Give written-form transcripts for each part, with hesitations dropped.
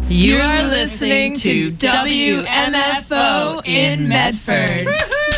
You are listening to WMFO in Medford.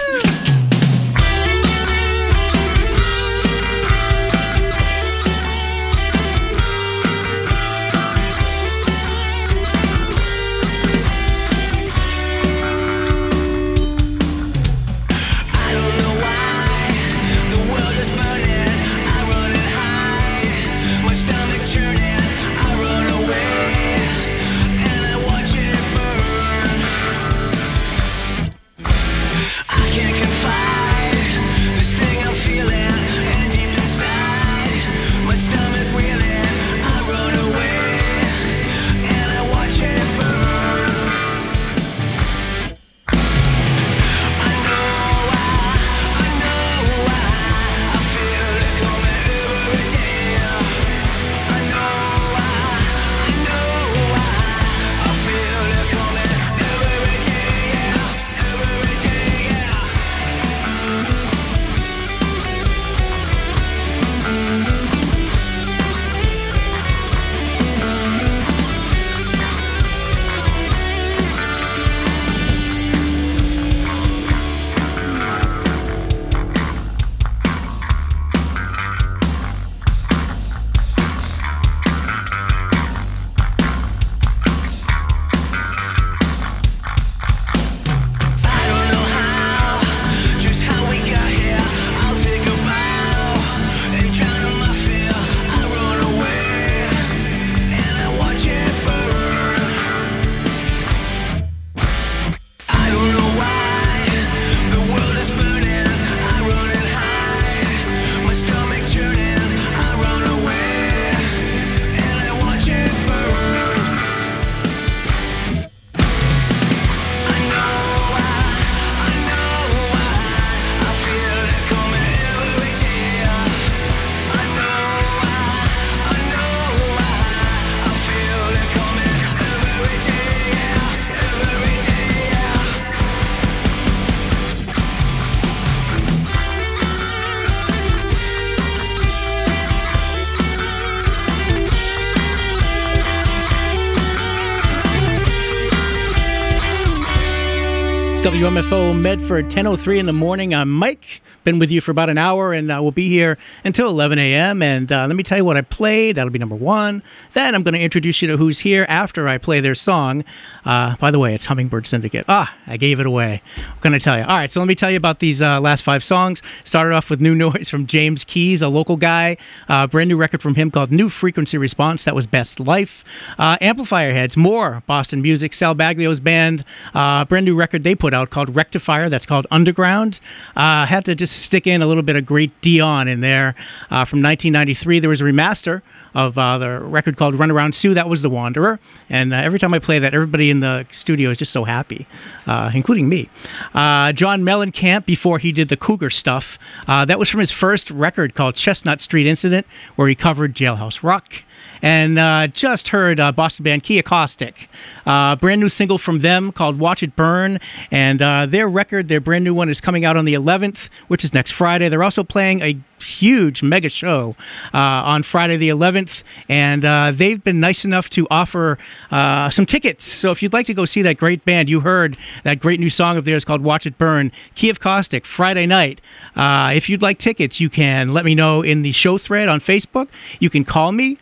WMFO Medford, 10:03 in the morning. I'm Mike. Been with you for about an hour, and we'll be here until 11 a.m. And let me tell you what I played. That'll be number one. Then I'm going to introduce you to who's here after I play their song. By the way, it's Hummingbird Syndicate. I gave it away. I'm going to tell you. All right, so let me tell you about these last five songs. Started off with New Noise from James Keys, a local guy. Brand new record from him called New Frequency Response. That was Best Life. Amplifier Heads, more Boston music. Sal Baglio's band, brand new record they put out called Rectifier. That's called Underground. Had to just stick in a little bit of great Dion in there. From 1993, there was a remaster of the record called Runaround Sue. That was The Wanderer. And every time I play that, everybody in the studio is just so happy, including me. John Mellencamp, before he did the Cougar stuff, that was from his first record called Chestnut Street Incident, where he covered Jailhouse Rock. And just heard Boston band Key Acoustic. Brand new single from them called Watch It Burn. And their record, their brand new one, is coming out on the 11th, which is next Friday. They're also playing a huge mega show on Friday the 11th. And they've been nice enough to offer some tickets. So if you'd like to go see that great band, you heard that great new song of theirs called Watch It Burn, Key Acoustic, Friday night. If you'd like tickets, you can let me know in the show thread on Facebook. You can call me.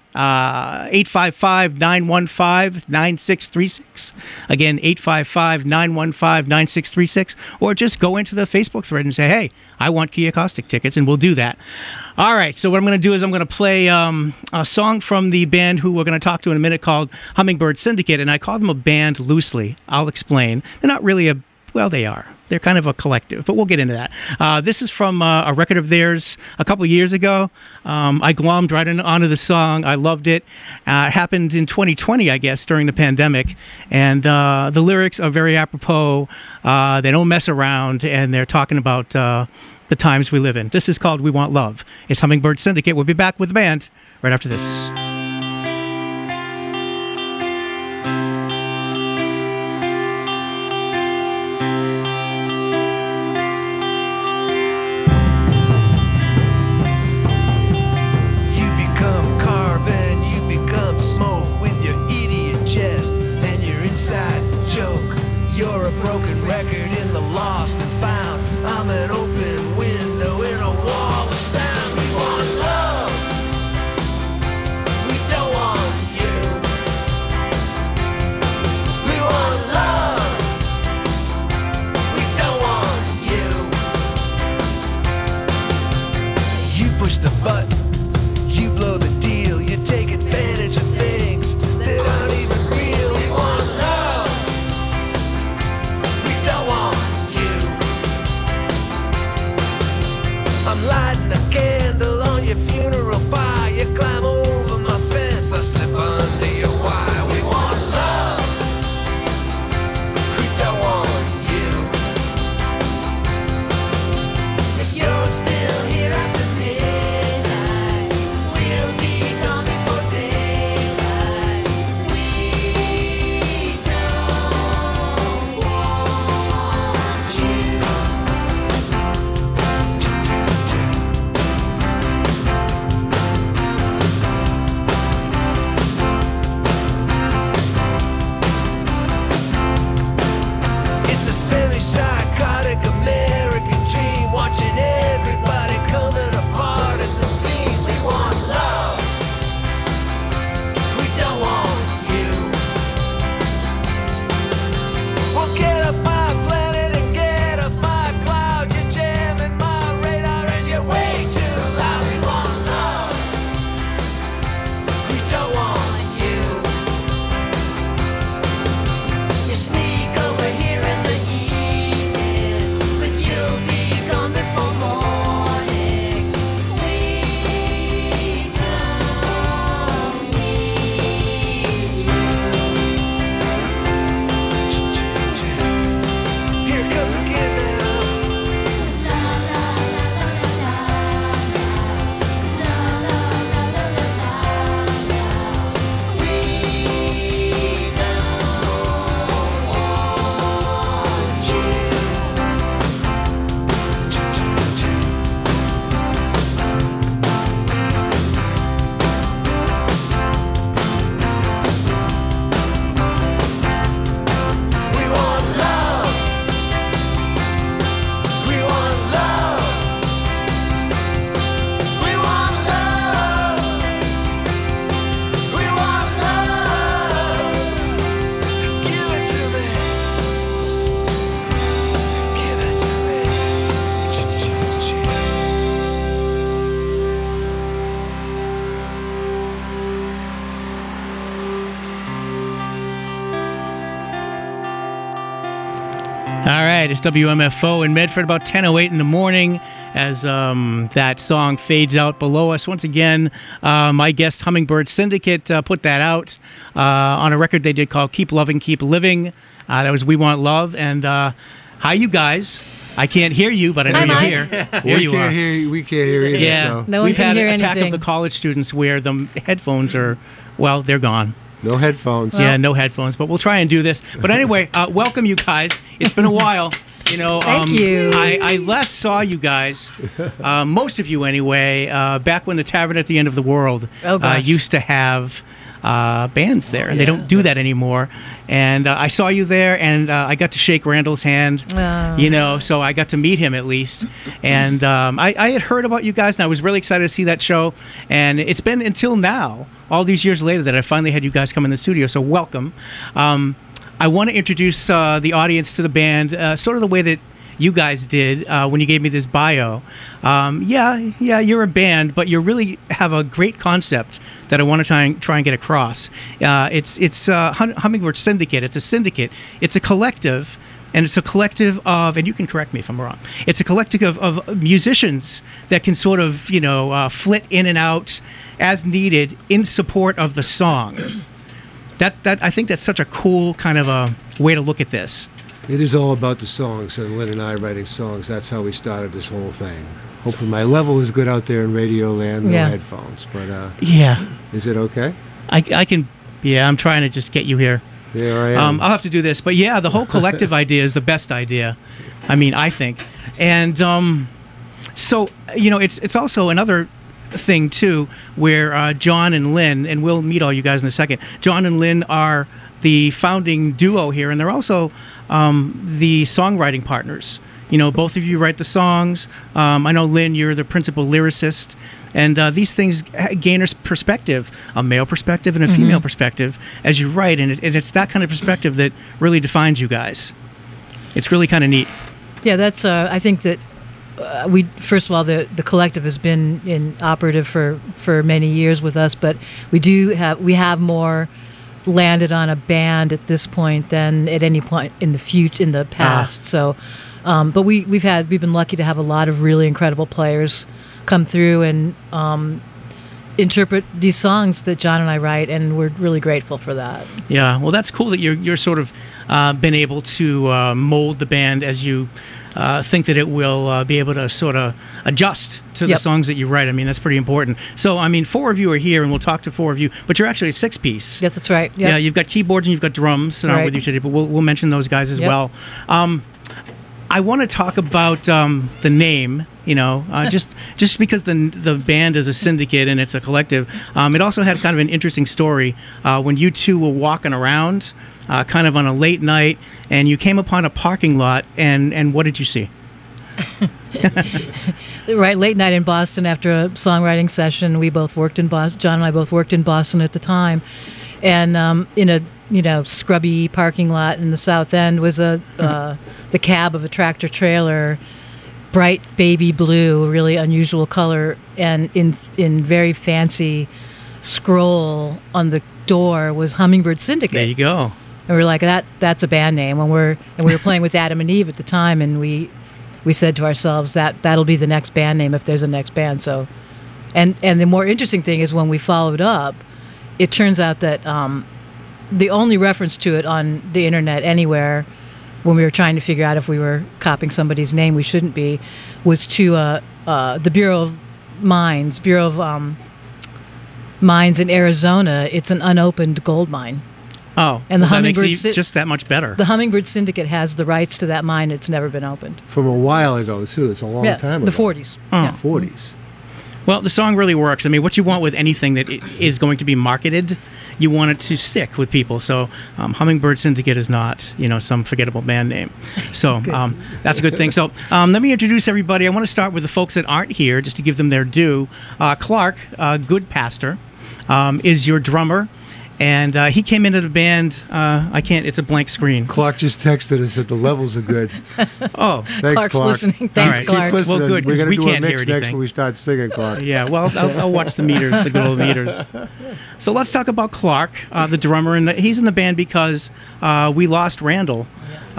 855-915-9636. Again, 855-915-9636. Or just go into the Facebook thread and say, hey, I want Key Acoustic tickets, and we'll do that. All right, so what I'm going to do is I'm going to play a song from the band who we're going to talk to in a minute called Hummingbird Syndicate, and I call them a band loosely. I'll explain. They're not really well, they are. They're kind of a collective, but we'll get into that. This is from a record of theirs a couple of years ago. I glommed right onto the song. I loved it. It happened in 2020, I guess, during the pandemic. And the lyrics are very apropos. They don't mess around, and they're talking about the times we live in. This is called We Want Love. It's Hummingbird Syndicate. We'll be back with the band right after this. right, it's WMFO in Medford, about 10:08 in the morning as that song fades out below us. Once again, my guest, Hummingbird Syndicate, put that out on a record they did called Keep Loving, Keep Living. That was We Want Love. And hi, you guys. I can't hear you, but I know you're here. Here you are. We can't hear either. Yeah, So. No one we've can had hear an attack anything. of the college students where the headphones are, well, they're gone. No headphones. Yeah, no headphones, but we'll try and do this. But anyway, welcome you guys. It's been a while. You know, Thank you. I last saw you guys, most of you anyway, back when the Tavern at the End of the World used to have bands there, and they don't do that anymore. And I saw you there, and I got to shake Randall's hand, you know, so I got to meet him at least. And I had heard about you guys, and I was really excited to see that show. And it's been until now, all these years later, that I finally had you guys come in the studio, so welcome. I want to introduce the audience to the band, sort of the way that you guys did when you gave me this bio. Yeah, you're a band, but you really have a great concept that I want to try and get across. It's Hummingbird Syndicate. It's a syndicate. It's a collective, and it's a collective of, and you can correct me if I'm wrong, it's a collective of musicians that can sort of, you know, flit in and out as needed in support of the song. That I think that's such a cool kind of a way to look at this. It is all about the songs, and Lynn and I writing songs. That's how we started this whole thing. Hopefully my level is good out there in radio land, no headphones. But yeah, is it okay? I can. Yeah, I'm trying to just get you here. There I am. I'll have to do this, but yeah, the whole collective idea is the best idea. I mean, I think, and so you know, it's also another thing too, where John and Lynn, and we'll meet all you guys in a second. John and Lynn are the founding duo here, and they're also the songwriting partners. You know, both of you write the songs. I know, Lynn, you're the principal lyricist, and these things gain a perspective, a male perspective and a female perspective, as you write, and it's that kind of perspective that really defines you guys. It's really kind of neat. Yeah, that's. I think that we first of all, the collective has been operative for many years with us, but we have more landed on a band at this point than at any point in the past. So, but we've been lucky to have a lot of really incredible players come through and interpret these songs that John and I write, and we're really grateful for that. Yeah, well, that's cool that you're sort of been able to mold the band as you think that it will be able to sort of adjust to the songs that you write. I mean, that's pretty important. So, I mean, 4 of you are here, and we'll talk to 4 of you, but you're actually a 6-piece. Yes, that's right. Yep. Yeah, you've got keyboards and you've got drums that aren't with you today, but we'll mention those guys as well. I want to talk about the name. You know, just because the band is a syndicate and it's a collective, it also had kind of an interesting story when you two were walking around, kind of on a late night, and you came upon a parking lot, and what did you see? Right, late night in Boston after a songwriting session. We both worked in Boston. John and I both worked in Boston at the time, and in a scrubby parking lot in the South End was the cab of a tractor trailer. Bright baby blue, a really unusual color, and in very fancy scroll on the door was Hummingbird Syndicate. There you go. And we were like, that's a band name. And we were playing with Adam and Eve at the time, and we said to ourselves that'll be the next band name if there's a next band. So, and the more interesting thing is when we followed up, it turns out that the only reference to it on the internet anywhere, when we were trying to figure out if we were copying somebody's name we shouldn't be, was to the Bureau of Mines in Arizona. It's an unopened gold mine. Oh, and the that makes Hummingbird it just that much better. The Hummingbird Syndicate has the rights to that mine. It's never been opened. From a while ago, too. It's a long time ago. The 40s. Oh. Yeah. 40s. Well, the song really works. I mean, what you want with anything that is going to be marketed, you want it to stick with people. So Hummingbird Syndicate is not, some forgettable band name. So that's a good thing. So let me introduce everybody. I want to start with the folks that aren't here, just to give them their due. Clark Goodpaster is your drummer. And he came into the band. I can't. It's a blank screen. Clark just texted us that the levels are good. Oh, thanks, Clark's Clark. listening. Thanks, right. Clark. Keep listening. Well, good, We're 'cause gonna we do can't a hear mix next anything. when we start singing, Clark. Yeah, well, I'll watch the meters, the good old meters. So let's talk about Clark, the drummer, and he's in the band because we lost Randall,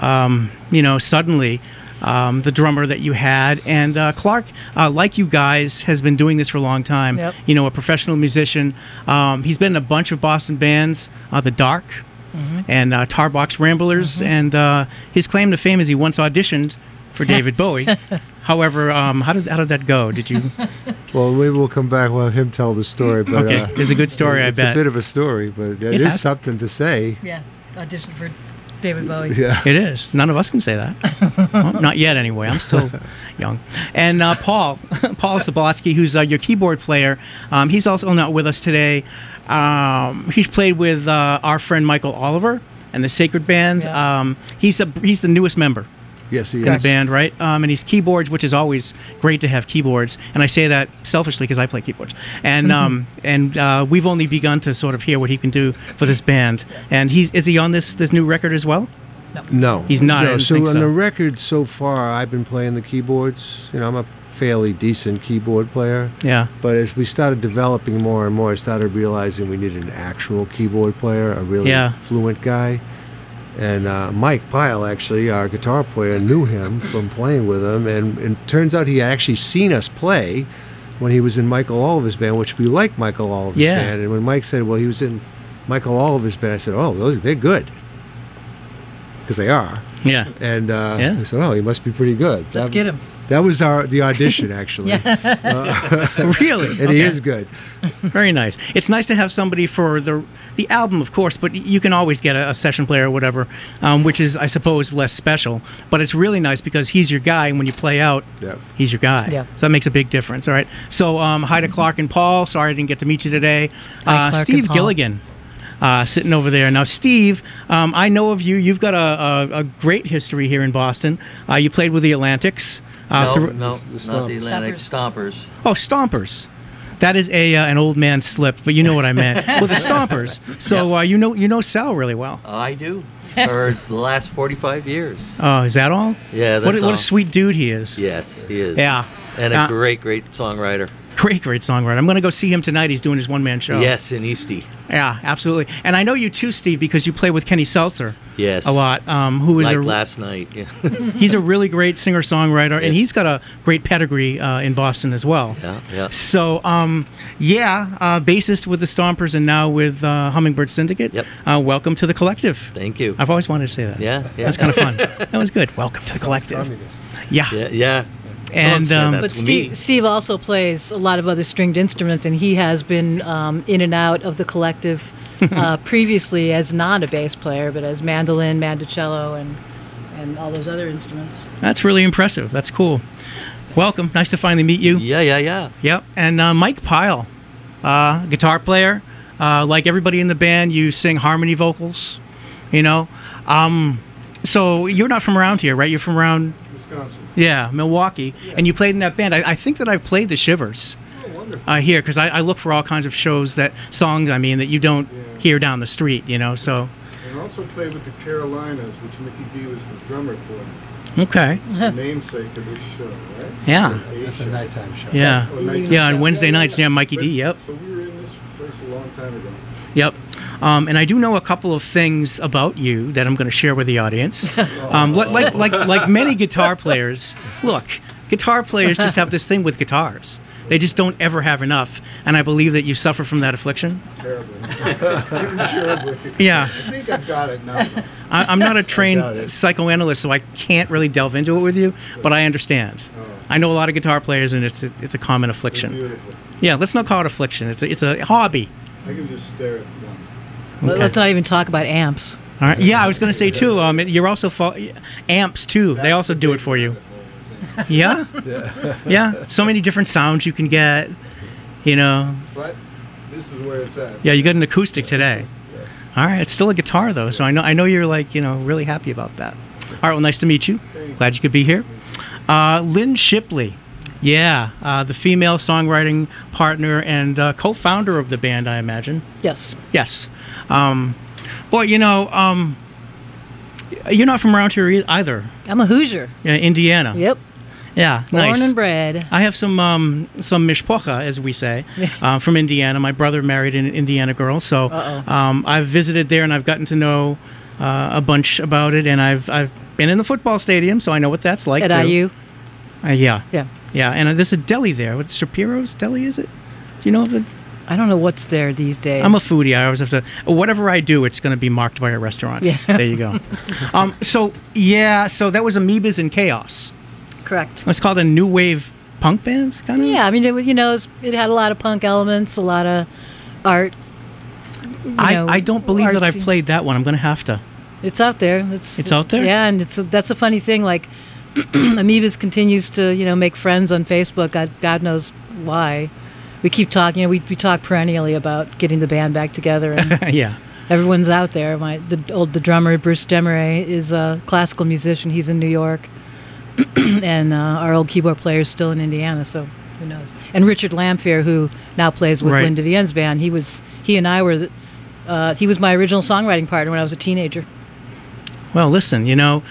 suddenly, the drummer that you had. And Clark, like you guys, has been doing this for a long time. Yep. A professional musician. He's been in a bunch of Boston bands, The Dark, and Tarbox Ramblers, and his claim to fame is he once auditioned for David Bowie. However, how did that go? Did you? Well, maybe we'll come back. We'll have him tell the story. But Okay, it's a good story, I bet. It's a bit of a story, but it is has- something to say. Yeah, audition for David Bowie. Yeah. It is. None of us can say that. Well, not yet, anyway. I'm still young. And Paul Sobolski, who's your keyboard player, he's also not with us today. He's played with our friend Michael Oliver and the Sacred Band. Yeah. He's the newest member Yes, he in the is. band, right? And he's keyboards, which is always great to have keyboards. And I say that selfishly because I play keyboards. And we've only begun to sort of hear what he can do for this band. And is he on this new record as well? No, He's not, I No, didn't so think on so. the record so far, I've been playing the keyboards. I'm a fairly decent keyboard player. Yeah. But as we started developing more and more, I started realizing we needed an actual keyboard player, a really fluent guy. And Mike Pyle, actually, our guitar player, knew him from playing with him. And it turns out he had actually seen us play when he was in Michael Oliver's band, which we like Michael Oliver's band. And when Mike said, well, he was in Michael Oliver's band, I said, oh, they're good. Because they are. Yeah. And we said, oh, he must be pretty good. Let's get him. That was the audition, actually. Really? And he is good. Very nice. It's nice to have somebody for the album, of course, but you can always get a session player or whatever, which is, I suppose, less special. But it's really nice because he's your guy, and when you play out, he's your guy. Yeah. So that makes a big difference. All right. So hi to Clark and Paul. Sorry I didn't get to meet you today. Hi, Clark Steve and Paul. Gilligan. Sitting over there. Now, Steve, I know of you. You've got a great history here in Boston. You played with the Atlantics. No, The not the Atlantic Stompers. Oh, Stompers. That is an old man slip, but you know what I meant. Well, the Stompers. So you know Sal really well. I do. For the last 45 years. Oh, is that all? Yeah, What that's a all. sweet dude he is. Yes, he is. Yeah. And a great songwriter. Great songwriter. I'm going to go see him tonight. He's doing his one-man show. Yes, in Eastie. Yeah, absolutely. And I know you too, Steve, because you play with Kenny Seltzer. Yes. A lot. Who is Like last night. Yeah. He's a really great singer-songwriter, and Yes. he's got a great pedigree in Boston as well. Yeah. So, bassist with the Stompers and now with Hummingbird Syndicate. Yep. Welcome to the Collective. Thank you. I've always wanted to say that. Yeah. That's kind of fun. That was good. Welcome to the Collective. Communist. Yeah. Yeah. And, Don't say that But to me. Steve also plays a lot of other stringed instruments, and he has been in and out of the Collective previously as not a bass player, but as mandolin, mandocello, and all those other instruments. That's really impressive. That's cool. Welcome. Nice to finally meet you. Yeah. Yep. And Mike Pyle, guitar player. Like everybody in the band, you sing harmony vocals, So you're not from around here, right? You're from around... Wisconsin. Yeah, Milwaukee. Yeah. And you played in that band. I think that I've played the Shivers here because I look for all kinds of songs that you don't hear down the street, so... And also played with the Carolinas, which Mickey D was the drummer for. Okay. The namesake of this show, right? Yeah. That's a nighttime show. Yeah. Oh, nighttime. Yeah, on Wednesday nights, Mikey D, yep. So we were in this place a long time ago. Yep. And I do know a couple of things about you that I'm going to share with the audience. Like many guitar players, look, guitar players just have this thing with guitars. They just don't ever have enough. And I believe that you suffer from that affliction. Terribly. Terribly. Yeah. I think I've got it now. I'm not a Got trained it. psychoanalyst, so I can't really delve into it with you, but I understand. I know a lot of guitar players, and it's a common affliction. Beautiful. Yeah, let's not call it affliction. It's a hobby. I can just stare at them. Let's not even talk about amps. All right. Yeah, I was going to say too. You're also amps too. They also do it for you. Yeah. Yeah. So many different sounds you can get. But this is where it's at. Yeah, you got an acoustic today. All right. It's still a guitar though, so I know you're really happy about that. All right. Well, nice to meet you. Glad you could be here. Lynn Shipley. Yeah, the female songwriting partner and co-founder of the band, I imagine. Yes. Yes. Boy, you know, you're not from around here either. I'm a Hoosier. Yeah, Indiana. Yep. Yeah, nice. Born and bred. I have some mishpocha, as we say, from Indiana. My brother married an Indiana girl, so I've visited there and I've gotten to know a bunch about it. And I've been in the football stadium, so I know what that's like. At too. IU. Yeah. Yeah. Yeah, and there's a deli there. What's Shapiro's Deli? Is it? Do you know of it? I don't know what's there these days. I'm a foodie. I always have to. Whatever I do, it's going to be marked by a restaurant. Yeah. There you go. So that was Amoebas in Chaos. Correct. It's called a new wave punk band, kind of. Yeah, I mean, it had a lot of punk elements, a lot of art. I don't believe that I've artsy. played that one. I'm going to have to. It's out there. It's out there? Yeah, and that's a funny thing. Like, Amoebas continues to make friends on Facebook. God knows why. We keep talking. We talk perennially about getting the band back together. And Yeah. everyone's out there. The drummer Bruce Demeray is a classical musician. He's in New York, and our old keyboard player is still in Indiana. So who knows? And Richard Lamphere, who now plays with Right. Linda Vienn's band, he and I were. He was my original songwriting partner when I was a teenager. Well, listen,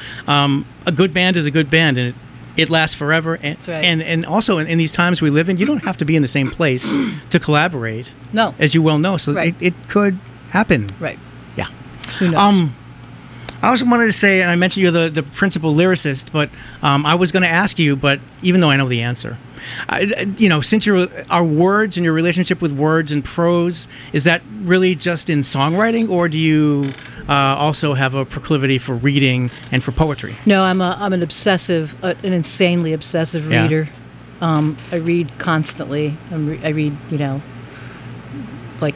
a good band is a good band, and it lasts forever. And, That's right. and also, in these times we live in, you don't have to be in the same place to collaborate, No. as you well know. So Right. it could happen. Right. Yeah. Who knows? I also wanted to say, and I mentioned you're the principal lyricist, but I was going to ask you, but even though I know the answer, since our words and your relationship with words and prose, is that really just in songwriting, or do you also have a proclivity for reading and for poetry? No, I'm an obsessive, an insanely obsessive Yeah. reader. I read constantly. I read, like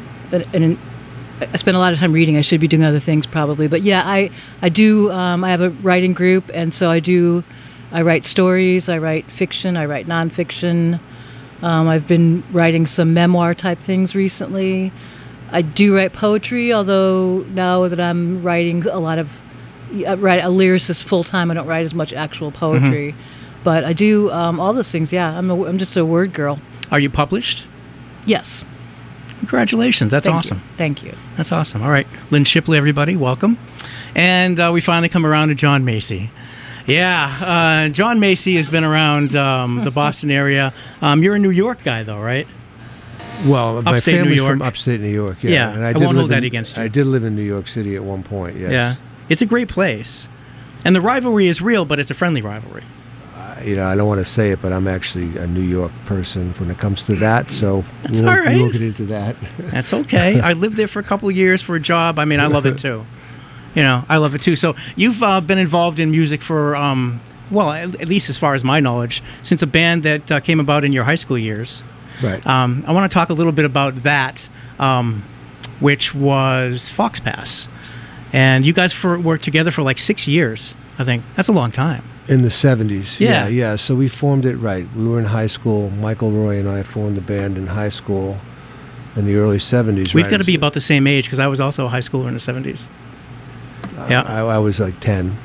I spend a lot of time reading. I should be doing other things probably, but yeah, I do. I have a writing group, and so I write stories. I write fiction. I write nonfiction. I've been writing some memoir type things recently. I do write poetry, although now that I'm writing a lot of, I write a lyricist full time. I don't write as much actual poetry, but I do all those things. Yeah, I'm just a word girl. Are you published? Yes. Congratulations. That's Thank awesome. you. Thank you. That's awesome. All right. Lynn Shipley, everybody, welcome. And we finally come around to John Macy. Yeah, John Macy has been around the Boston area. You're a New York guy, though, right? Well, my Upstate New family's York. from upstate New York. Yeah, Yeah, and I did won't hold live that against you. I did live in New York City at one point. Yes. Yeah. It's a great place. And the rivalry is real, but it's a friendly rivalry. I don't want to say it, but I'm actually a New York person when it comes to that. So That's we all right. won't get into that. That's okay. I lived there for a couple of years for a job. I mean, I love it too. I love it too. So you've been involved in music for, at least as far as my knowledge, since a band that came about in your high school years. Right. I want to talk a little bit about that, which was Fox Pass. And you guys worked together for like 6 years, I think. That's a long time. In the 70s. Yeah. Yeah. So we formed it, right. We were in high school. Michael Roy and I formed the band in high school in the early 70s. We've got to be about the same age because I was also a high schooler in the 70s. Yeah. I was like 10.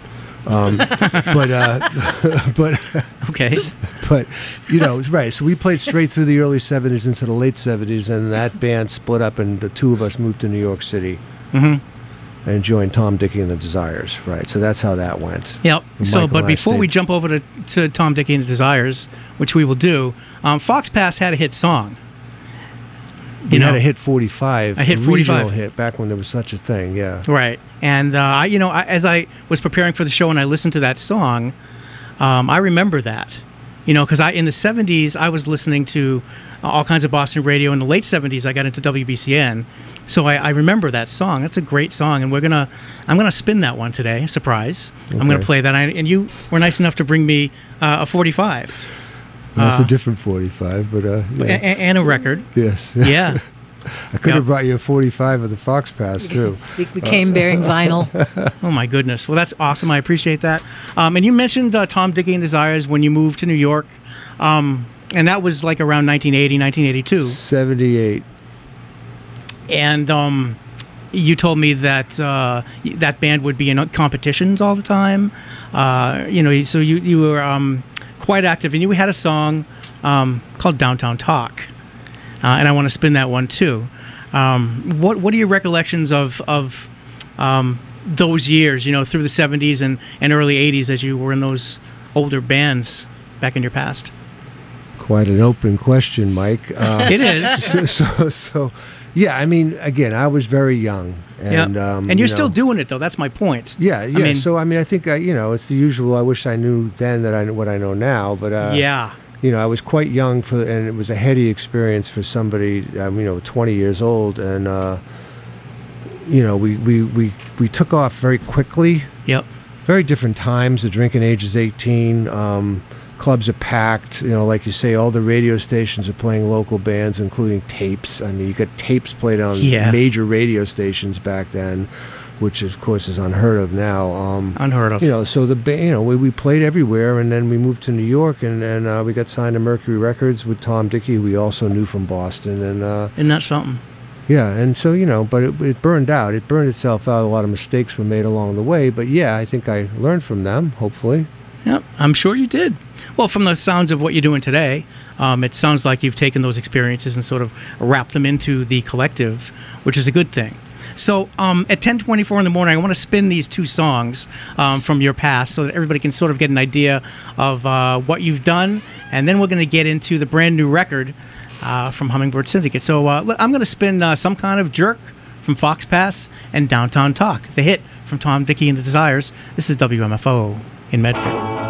But Okay. But it's right. So we played straight through the early 70s into the late 70s, and that band split up, and the two of us moved to New York City and joined Tom Dickey and the Desires. Right. So that's how that went. Yep. And So, Michael but and I before we stayed- jump over to Tom Dickey and the Desires, which we will do, Fox Pass had a hit song. we had a hit 45, a hit regional 45. hit back when there was such a thing. Yeah. Right. And as I was preparing for the show and I listened to that song, I remember that. Because in the 70s, I was listening to all kinds of Boston radio. In the late 70s, I got into WBCN. So I remember that song. That's a great song. And I'm gonna spin that one today. Surprise. I'm going to Okay. play that. And you were nice enough to bring me a 45. That's a different 45, but yeah. And a record. Yes. Yeah. I could have brought you a 45 of the Fox Pass, too. We came bearing vinyl. Oh, my goodness. Well, that's awesome. I appreciate that. And you mentioned Tom Dickey and Desires when you moved to New York. And that was like around 1980, 1982. 78. And you told me that that band would be in competitions all the time. So you were quite active. And you had a song called Downtown Talk, and I want to spin that one too. What are your recollections of those years? Through the '70s and early '80s, as you were in those older bands back in your past. Quite an open question, Mike. It is. So, yeah. I mean, again, I was very young, and and you're still doing it though. That's my point. Yeah, yeah. I think it's the usual. I wish I knew then that I know what I know now, but yeah. I was quite young and it was a heady experience for somebody, 20 years old, and we took off very quickly. Yep. Very different times. The drinking age is 18. Clubs are packed. Like you say, all the radio stations are playing local bands, including tapes. I mean, you got tapes played on major radio stations back then, which of course is unheard of now. Unheard of. So the band, we played everywhere, and then we moved to New York, and we got signed to Mercury Records with Tom Dickey, who we also knew from Boston, and isn't that something? Yeah, and so but it burned out. It burned itself out. A lot of mistakes were made along the way, but yeah, I think I learned from them. Hopefully. Yep, I'm sure you did. Well, from the sounds of what you're doing today, it sounds like you've taken those experiences and sort of wrapped them into the collective, which is a good thing. So at 10:24 in the morning, I want to spin these two songs from your past so that everybody can sort of get an idea of what you've done, and then we're going to get into the brand new record from Hummingbird Syndicate. So I'm going to spin Some Kind of Jerk from Fox Pass and Downtown Talk, the hit from Tom Dickey and the Desires. This is WMFO in Medford.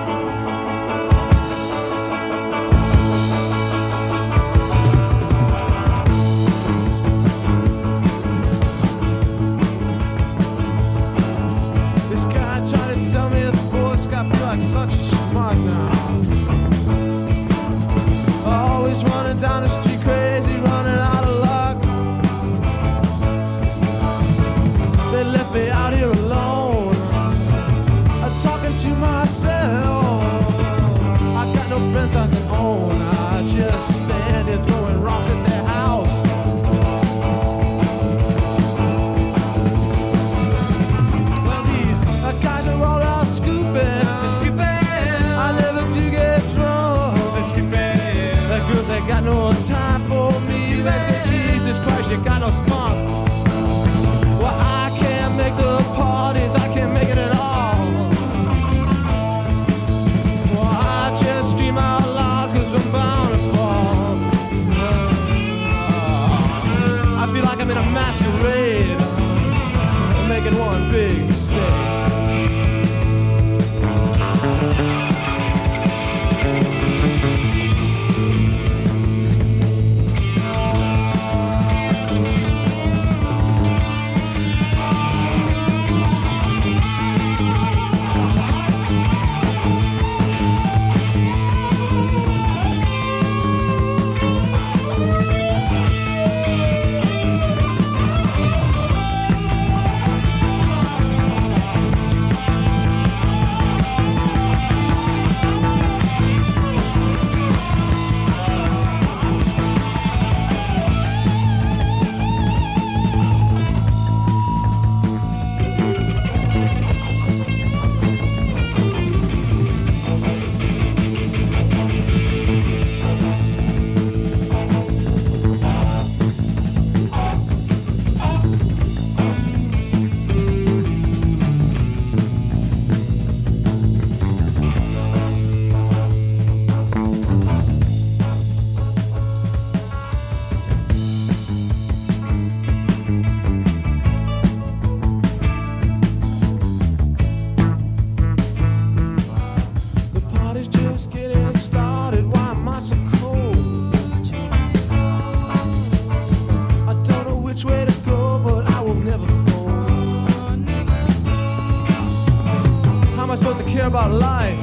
About life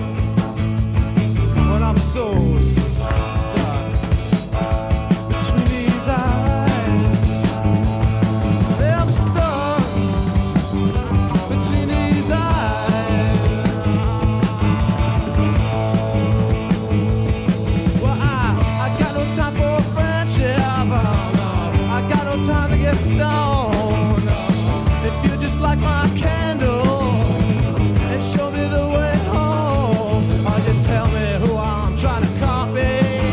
when I'm so stuck between these eyes. I'm stuck between these eyes. Well, I got no time for friendship. I got no time to get stoned. If you just like my candle and show me the way, tell me who I'm trying to copy.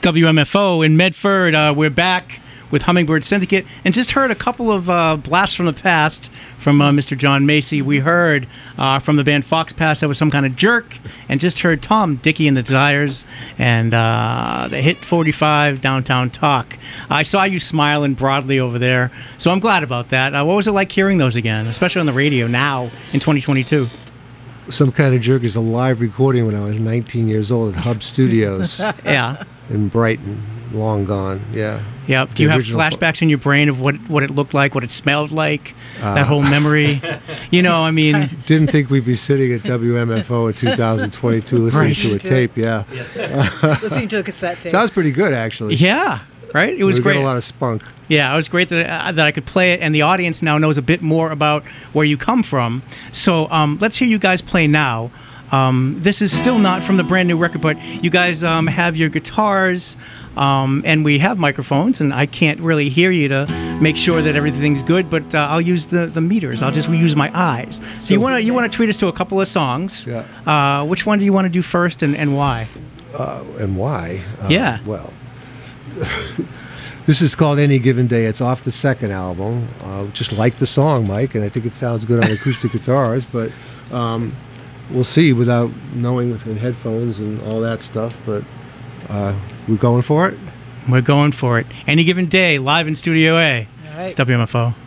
WMFO in Medford. We're back with Hummingbird Syndicate, and just heard a couple of blasts from the past from Mr. John Macy. We heard from the band Fox Pass, That Was Some Kind of Jerk, and just heard Tom Dickey and the Desires, and the hit 45, Downtown Talk. I saw you smiling broadly over there, so I'm glad about that. What was it like hearing those again, especially on the radio now in 2022? Some Kind of Jerk is a live recording when I was 19 years old at Hub Studios. Yeah. In Brighton, long gone, yeah. Yeah. Do you have flashbacks in your brain of what it looked like, what it smelled like, that whole memory? You know, I mean... Didn't think we'd be sitting at WMFO in 2022 listening to a tape, yeah. Listening to a cassette tape. Sounds pretty good, actually. Yeah, right? It was great. We got a lot of spunk. Yeah, it was great that I could play it, and the audience now knows a bit more about where you come from. So let's hear you guys play now. This is still not from the brand new record, but you guys have your guitars, and we have microphones, and I can't really hear you to make sure that everything's good, but I'll use the meters. I'll just use my eyes. So you want to treat us to a couple of songs. Yeah. Which one do you want to do first, and why? And why? Yeah. Well, this is called Any Given Day. It's off the second album. Just like the song, Mike, and I think it sounds good on acoustic guitars, but... we'll see without knowing in headphones and all that stuff, but we're going for it? We're going for it. Any Given Day, live in Studio A. All right. It's WMFO.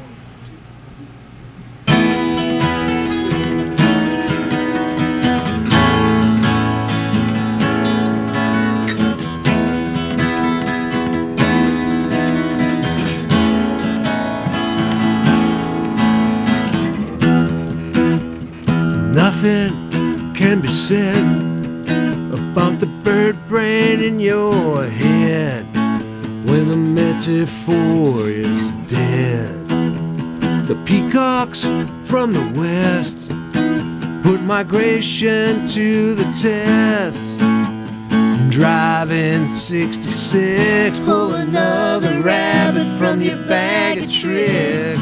Nothing can be said about the bird brain in your head when the metaphor is dead. The peacocks from the west put migration to the test. Driving 66, pull another rabbit from your bag of tricks.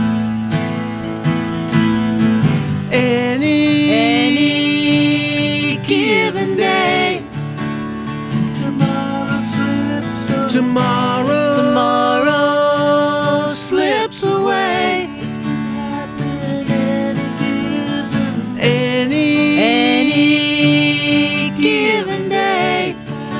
Any given day, tomorrow slips away. Any given day.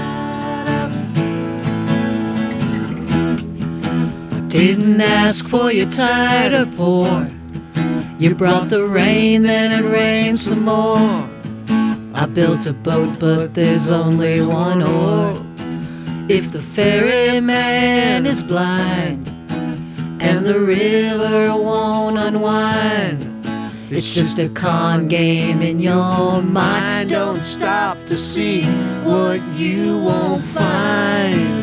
Didn't ask for your tide or pour. You brought the rain, then it rained some more. I built a boat, but there's only one oar. If the ferryman is blind and the river won't unwind, it's just a con game in your mind. Don't stop to see what you won't find.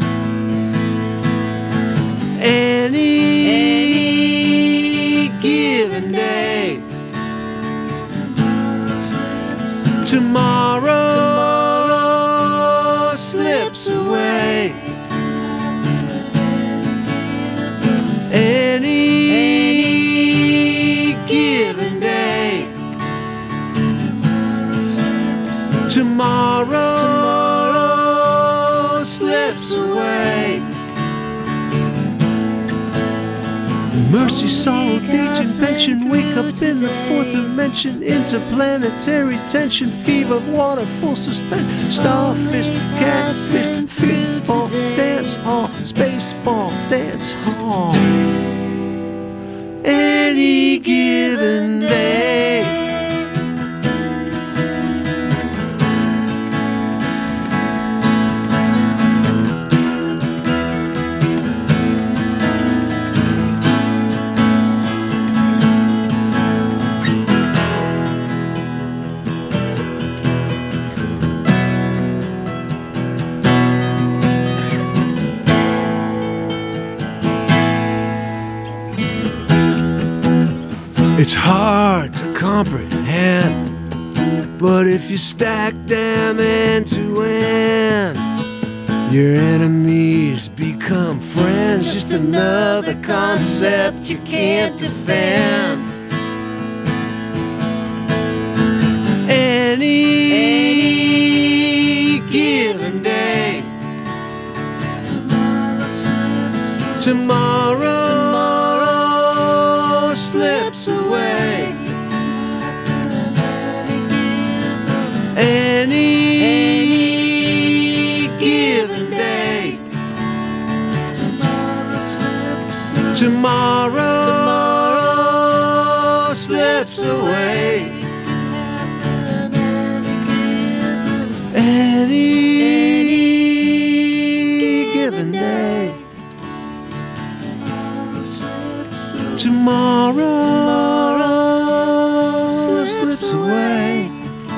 Any given day, tomorrow slips away. Any given day, tomorrow slips away. Mercy, sorrow, danger, pension, wake up in the fourth dimension, interplanetary tension, fever, water, full suspension, starfish, catfish, football, dance hall, space ball, dance hall. Any given day. It's hard to comprehend, but if you stack them end to end, your enemies become friends. Just another concept you can't defend. Any given day, Tomorrow slips away. Any given day. Tomorrow slips away. Any given day. Tomorrow slips away.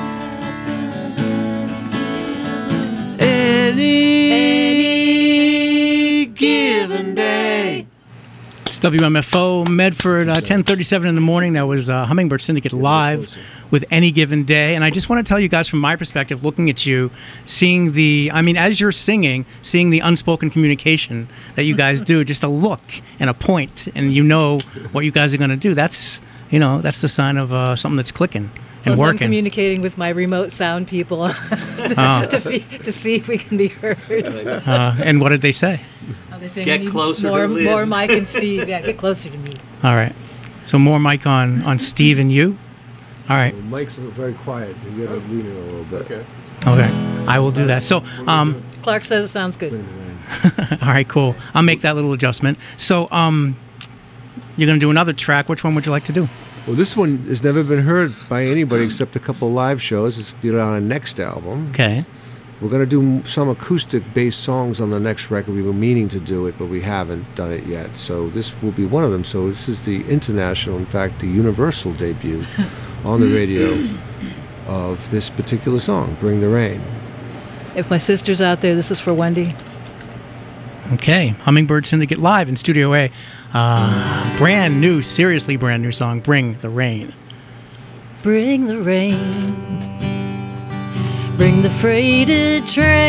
Any given day. It's WMFO Medford, 10:37 in the morning. That was Hummingbird Syndicate live with Any Given Day. And I just want to tell you guys from my perspective, looking at you, seeing as you're singing, seeing the unspoken communication that you guys do, just a look and a point, and you know what you guys are going to do. That's the sign of something that's clicking and I'm working. communicating with my remote sound people to see if we can be heard. And what did they say? They say Get we need closer more, to Lynn. more Mike and Steve. Yeah, get closer to me. All right. So more mic on Steve and you? All right. Well, Mike's very quiet. You got to lean in a little bit. Okay. Okay. I will do that. So, Clark says it sounds good. all right, cool. I'll make that little adjustment. So, you're going to do another track. Which one would you like to do? Well, this one has never been heard by anybody except a couple of live shows. It's on our next album. Okay. We're going to do some acoustic-based songs on the next record. We were meaning to do it, but we haven't done it yet. So this will be one of them. So this is the international, in fact, the universal debut on the radio of this particular song, Bring the Rain. If my sister's out there, this is for Wendy. Okay. Hummingbird Syndicate live in Studio A. Brand new, seriously brand new song, Bring the Rain. Bring the rain. Bring the freighted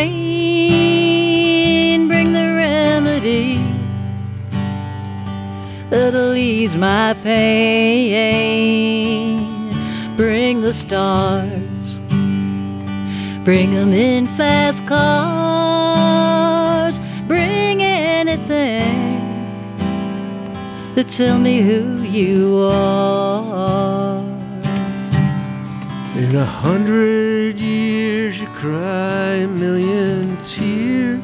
train. Bring the remedy that'll ease my pain. Bring the stars. Bring 'em in fast cars. Bring anything to tell me who you are. In 100 years you cry a million tears.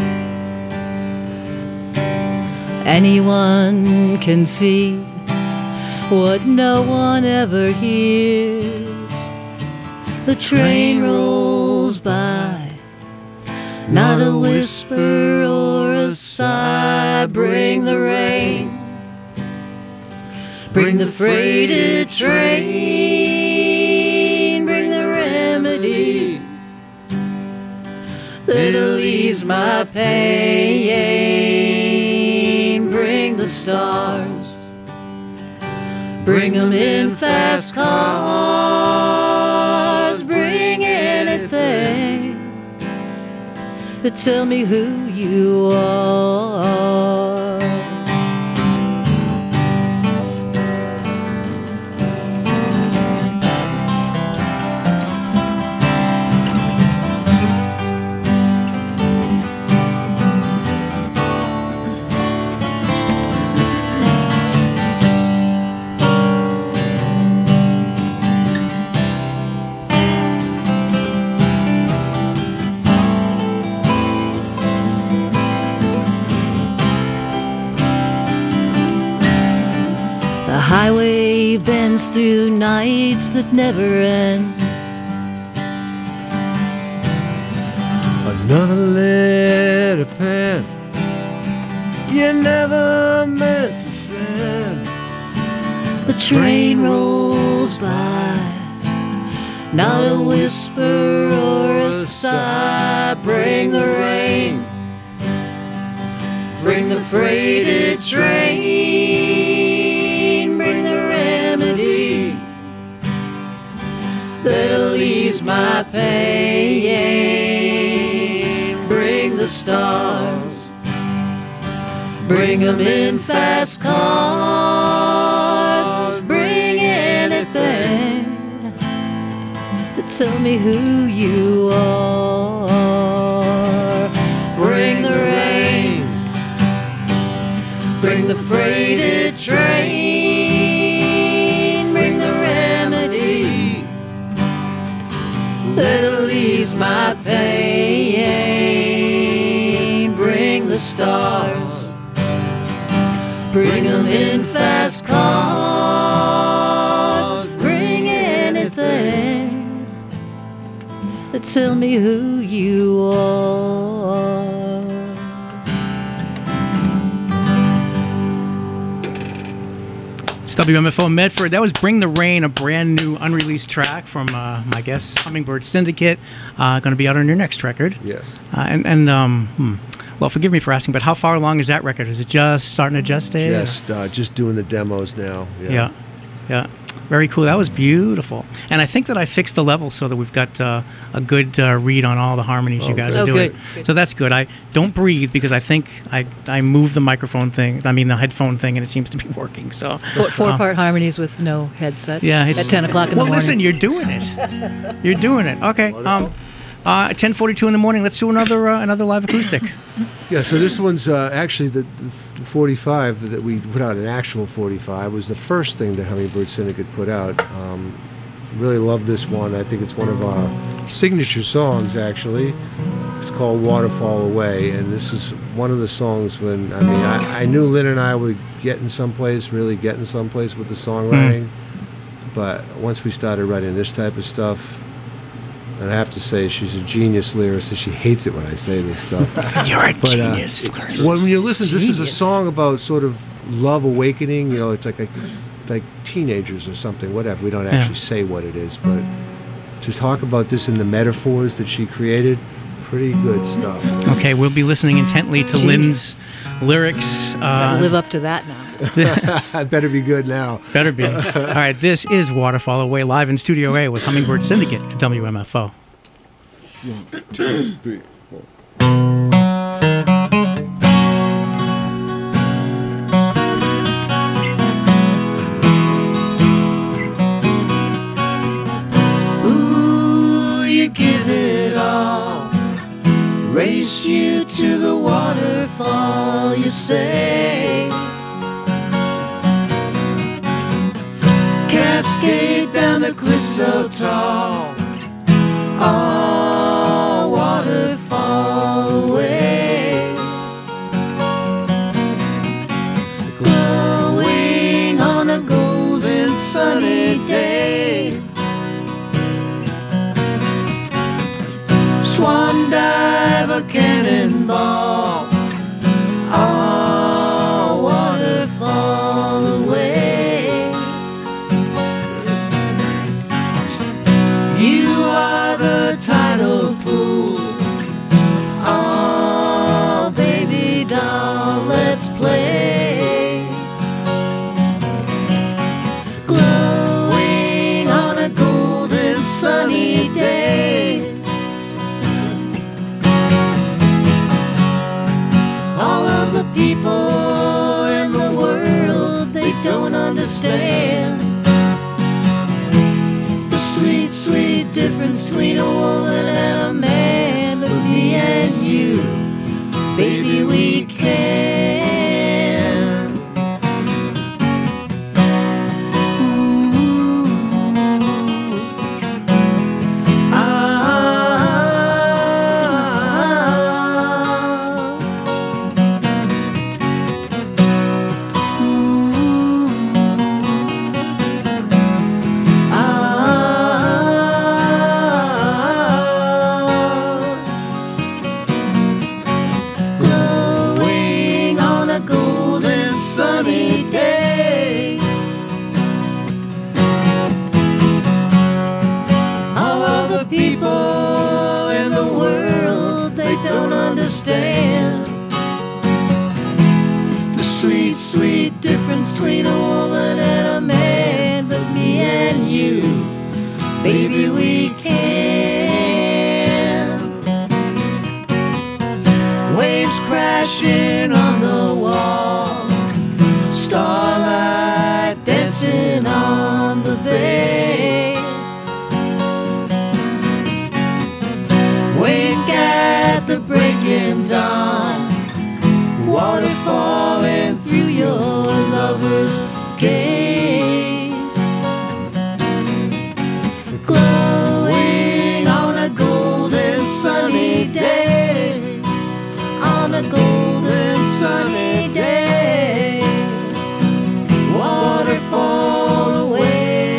Anyone can see what no one ever hears. The train rolls by, not a whisper or a sigh. Bring the rain. Bring the freighted train. Bring the remedy that'll ease my pain. Bring the stars. Bring 'em in fast cars. Bring anything to tell me who you are. The highway bends through nights that never end. Another letter pen you never meant to send. The train rolls by, not a whisper or a sigh. Bring the rain. Bring the freighted train. Bring the remedy that'll ease my pain. Bring the stars. Bring 'em in fast cars. Bring anything to tell me who you are. Bring the rain. the freighted train, bring the remedy that'll ease my pain. Bring the stars, bring them in fast cars, bring anything to tell me who you are. It's WMFO Medford. That was Bring the Rain, a brand new unreleased track from my guest, Hummingbird Syndicate. Going to be out on your next record. Yes. Well, forgive me for asking, but how far along is that record? Is it just starting to gestate? Just doing the demos now. Yeah. Very cool. That was beautiful. And I think that I fixed the level so that we've got a good read on all the harmonies you guys are doing. Good. So that's good. I don't breathe because I think I moved the microphone thing, the headphone thing, and it seems to be working. So Four-part harmonies with no headset. Yeah, at 10 o'clock in the morning. Well, listen, you're doing it. You're doing it. Okay. 10:42 in the morning. Let's do another live acoustic. Yeah, so this one's actually the 45 that we put out, an actual 45, was the first thing that Hummingbird Syndicate put out. Really love this one. I think it's one of our signature songs, actually. It's called Waterfall Away, and this is one of the songs when, I knew Lynn and I were really getting someplace with the songwriting, but once we started writing this type of stuff, and I have to say, she's a genius lyricist. She hates it when I say this stuff. You're a genius lyricist. When you listen, this is a song about sort of love awakening. It's like teenagers or something, whatever. We don't actually say what it is, but to talk about this in the metaphors that she created, pretty good stuff. Okay, we'll be listening intently to Lynn's lyrics. Gotta live up to that now. I better be good now. Better be. All right, this is Waterfall Away live in Studio A with Hummingbird Syndicate at WMFO. 1, 2, 3, 4. Ooh, you give it all. Race you to the waterfall, you say. Cascade down the cliff so tall. Oh, waterfall away. Glowing on a golden sunny day. Swan dive, a cannonball. Oh, waterfall away. You are the tidal pool. Oh, baby doll, let's play. Glowing on a golden sunny day. All of the people in the world, they don't understand the sweet, sweet difference between a woman and a man. But me and you, baby, we can. Glowing on a golden sunny day. All of the people in the world, they don't understand the sweet, sweet difference between a woman and a man. But me and you, baby, we can. Waves crashing on the wall, starlight dancing on the bay. Wake at the breaking dawn, water falling through your lover's gaze, glowing on a golden sunny day, on a golden sunny day, waterfall away.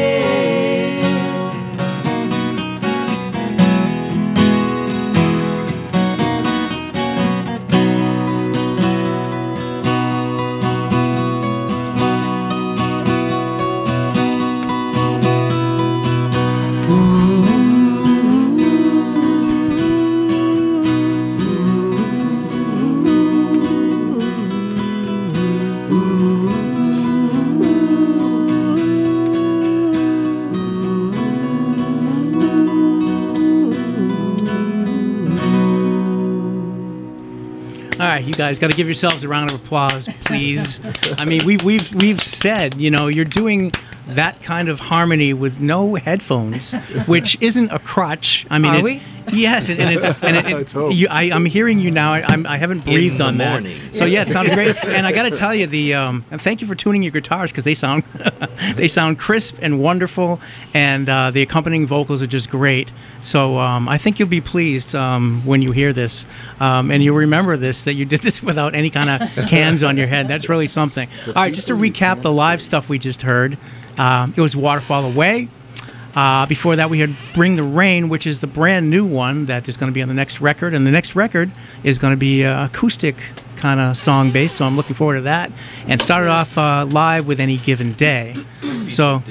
All right, you guys got to give yourselves a round of applause, please. I mean, we've said, you know, you're doing that kind of harmony with no headphones, which isn't a crutch. I mean, Are we? Yes, Let's hope. I'm hearing you now. I haven't breathed on that. morning. So yeah, it sounded great. And I got to tell you, and thank you for tuning your guitars because they sound they sound crisp and wonderful, and the accompanying vocals are just great. So I think you'll be pleased when you hear this, and you'll remember this, that you did this without any kind of cans on your head. That's really something. All right, just to recap the live stuff we just heard, it was Waterfall Away. Before that, we had Bring the Rain, which is the brand new one that is going to be on the next record. And the next record is going to be acoustic kind of song based, so I'm looking forward to that. And started off live with Any Given Day. So,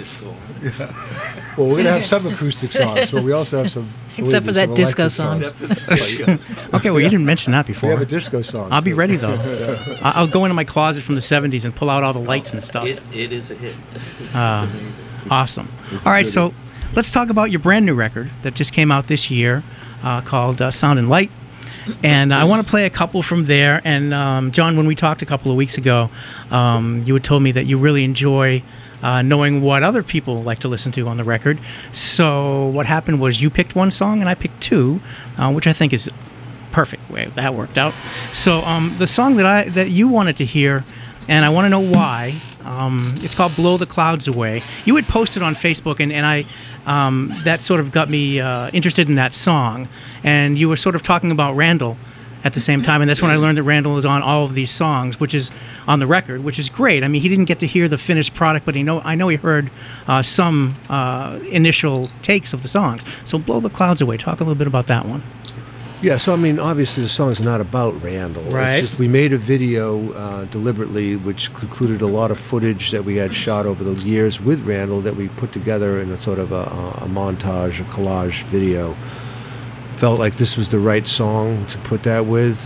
Well, we're going to have some acoustic songs, but we also have some. Except for that disco song. okay, well, you didn't mention that We before. have a disco song. I'll be too. ready, though. I'll go into my closet from the 70s and pull out all the lights and stuff. It is a hit. It's amazing. Awesome. All right, so let's talk about your brand new record that just came out this year called Sound and Light. And I want to play a couple from there. And John, when we talked a couple of weeks ago, you had told me that you really enjoy knowing what other people like to listen to on the record. So what happened was you picked one song and I picked two, which I think is perfect way that worked out. So the song that you wanted to hear, and I want to know why. It's called Blow the Clouds Away. You had posted on Facebook, and I that sort of got me interested in that song. And you were sort of talking about Randall at the same time, and that's when I learned that Randall is on all of these songs, which is on the record, which is great. I mean, he didn't get to hear the finished product, but I know he heard some initial takes of the songs. So Blow the Clouds Away. Talk a little bit about that one. Yeah, so I mean, obviously the song's not about Randall. Right. It's just we made a video deliberately, which included a lot of footage that we had shot over the years with Randall that we put together in a sort of a montage, a collage video. Felt like this was the right song to put that with.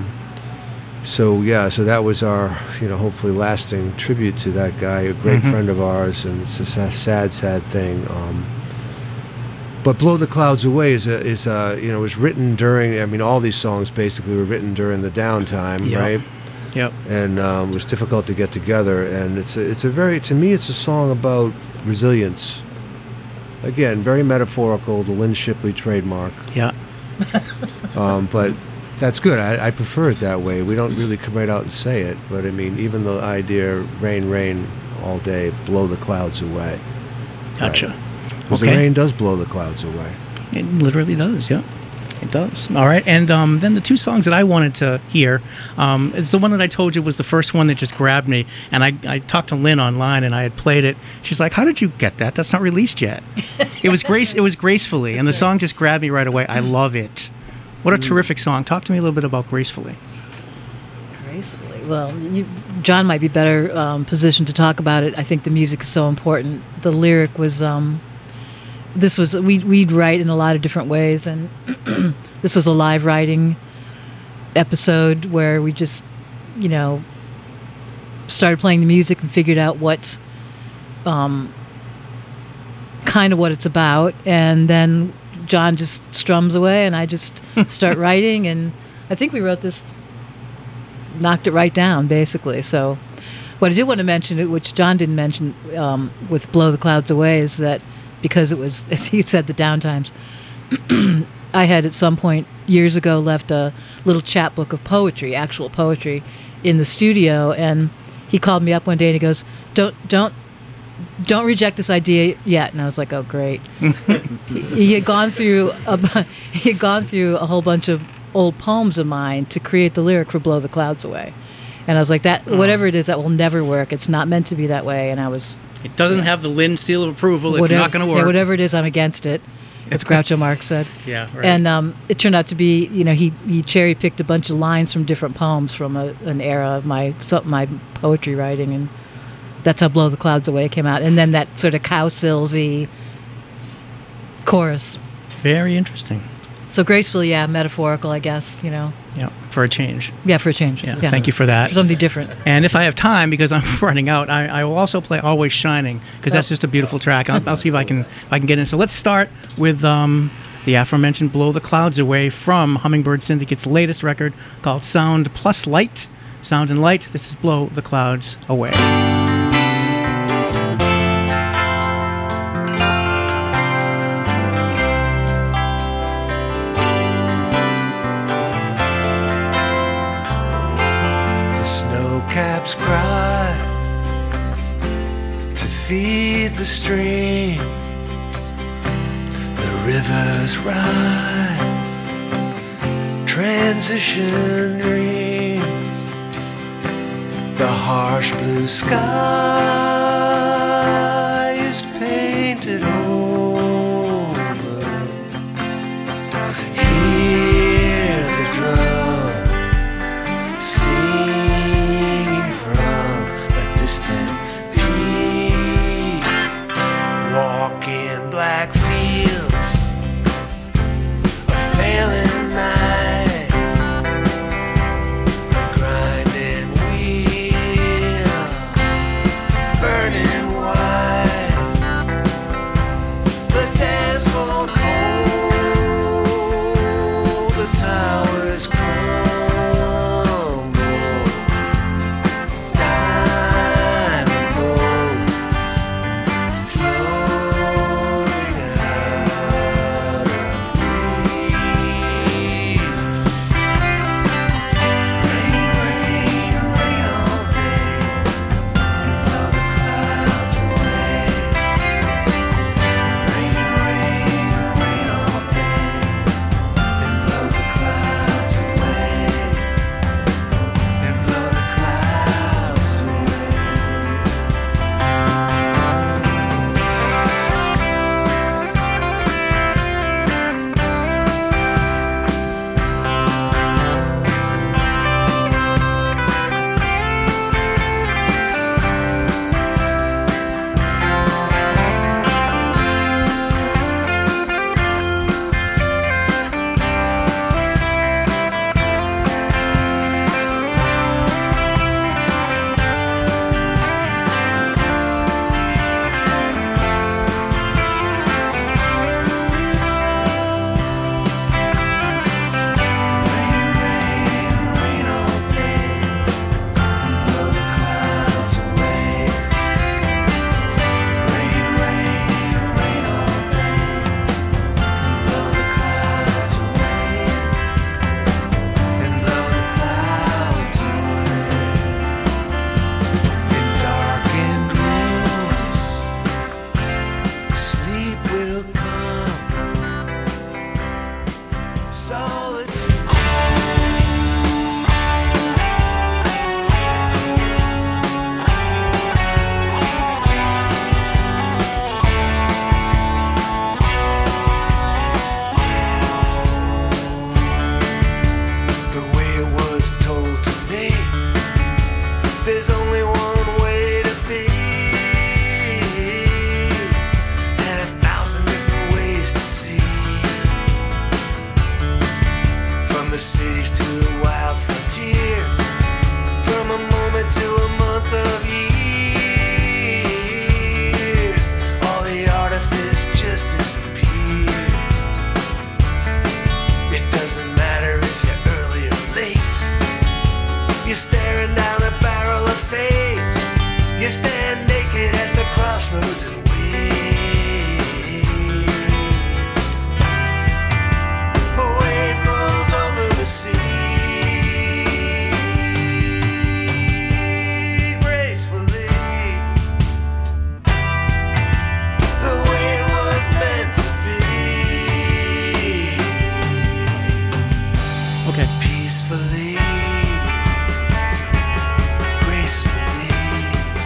So that was our, hopefully lasting tribute to that guy, a great friend of ours, and it's a sad thing. But Blow the Clouds Away was written during, I mean, all these songs basically were written during the downtime, right? Yep. And it was difficult to get together. And to me, it's a song about resilience. Again, very metaphorical, the Lynn Shipley trademark. Yeah. But that's good. I prefer it that way. We don't really come right out and say it. But I mean, even the idea, rain, rain all day, blow the clouds away. Gotcha. Right? Because the rain does blow the clouds away. It literally does, yeah. It does. All right. And then the two songs that I wanted to hear, it's the one that I told you was the first one that just grabbed me. And I talked to Lynn online and I had played it. She's like, how did you get that? That's not released yet. It was Gracefully. And the song just grabbed me right away. I love it. What a terrific song. Talk to me a little bit about Gracefully. Gracefully. Well, John might be better positioned to talk about it. I think the music is so important. The lyric was... we'd write in a lot of different ways, and this was a live writing episode where we just, started playing the music and figured out what, kind of what it's about, and then John just strums away, and I just start writing, and I think we wrote this, knocked it right down, basically. So, what I did want to mention, which John didn't mention, with Blow the Clouds Away, is that because it was, as he said, the downtimes. I had at some point years ago left a little chapbook of poetry, actual poetry, in the studio, and he called me up one day and he goes, don't reject this idea yet. And I was like, oh, great. He had gone through a whole bunch of old poems of mine to create the lyric for Blow the Clouds Away. And I was like, that whatever it is, that will never work. It's not meant to be that way. And I was... It doesn't have the Lynn seal of approval. It's not going to work. Yeah, whatever it is, I'm against it, as Groucho Marx said. Yeah, right. And it turned out to be, he cherry-picked a bunch of lines from different poems from an era of my poetry writing, and that's how Blow the Clouds Away came out. And then that sort of cowsills-y chorus. Very interesting. So graceful, yeah, metaphorical, I guess, Yeah, for a change. Yeah, for a change. Yeah, thank you for that. For something different. And if I have time, because I'm running out, I will also play Always Shining, because that's just a beautiful track. I'll see if I can get in. So let's start with the aforementioned Blow the Clouds Away from Hummingbird Syndicate's latest record called Sound Plus Light. Sound and Light. This is Blow the Clouds Away. Caps cry to feed the stream. The rivers rise, transition dreams. The harsh blue sky is painted over. Hear the drum singing from a distant peak. Walk in black fields of failing nights. The grinding wheel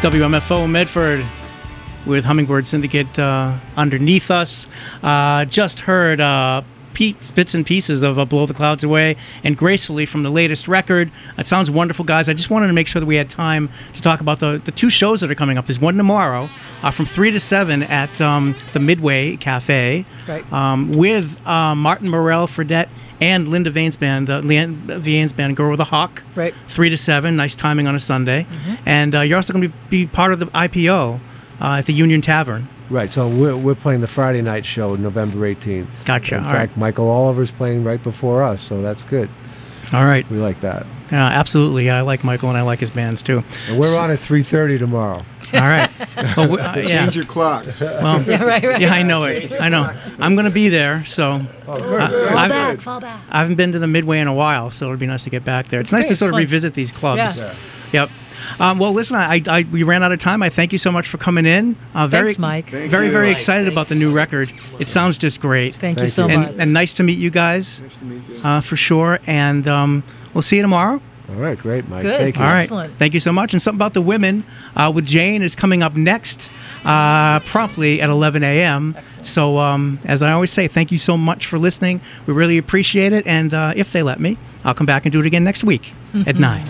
WMFO Medford with Hummingbird Syndicate underneath us. Just heard bits and pieces of Blow the Clouds Away and Gracefully from the latest record. It sounds wonderful, guys. I just wanted to make sure that we had time to talk about the two shows that are coming up. There's one tomorrow from 3 to 7 at the Midway Cafe, right. With Martin Morell Fredette and Linda Vane's band, Girl with a Hawk. Right. 3 to 7, nice timing on a Sunday. Mm-hmm. And you're also going to be part of the IPO at the Union Tavern. Right, so we're playing the Friday night show, November 18th. Gotcha. In fact, Michael Oliver's playing right before us, so that's good. All right. We like that. Absolutely. I like Michael, and I like his bands, too. And we're on at 3:30 tomorrow. All right. Well, Change your clocks. Well, Yeah, right. Yeah, I know it. I know. I'm going to be there, so... Fall back. I haven't been to the Midway in a while, so it'll be nice to get back there. It's nice to sort of revisit these clubs. Yeah. Yep. Well, listen, we ran out of time. I thank you so much for coming in. Thanks, Mike. Very excited about the new record. It sounds just great. Thank you so much. And nice to meet you guys. Nice to meet you. For sure. And we'll see you tomorrow. All right, great, Mike. Good. Thank you. All right. Excellent. Thank you so much. And something about the women with Jane is coming up next, promptly at 11 a.m. So, as I always say, thank you so much for listening. We really appreciate it. And if they let me, I'll come back and do it again next week at 9.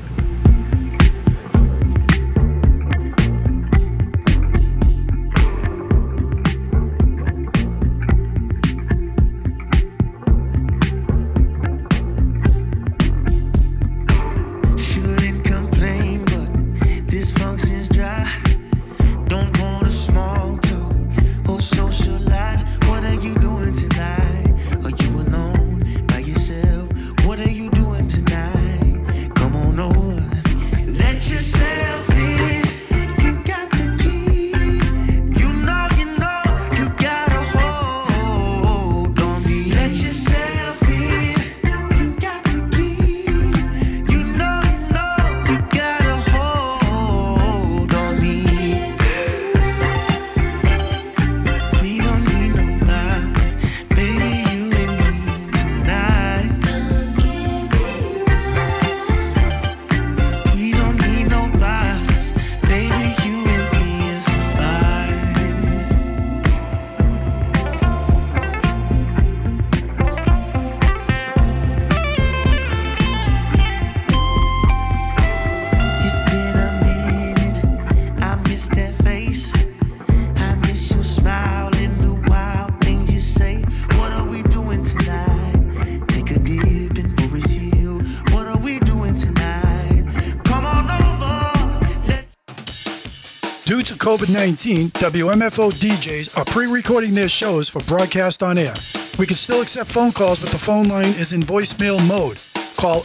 Due to COVID-19, WMFO DJs are pre-recording their shows for broadcast on air. We can still accept phone calls, but the phone line is in voicemail mode. Call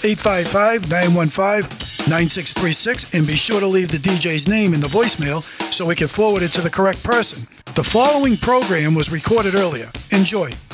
855-915-9636 and be sure to leave the DJ's name in the voicemail so we can forward it to the correct person. The following program was recorded earlier. Enjoy.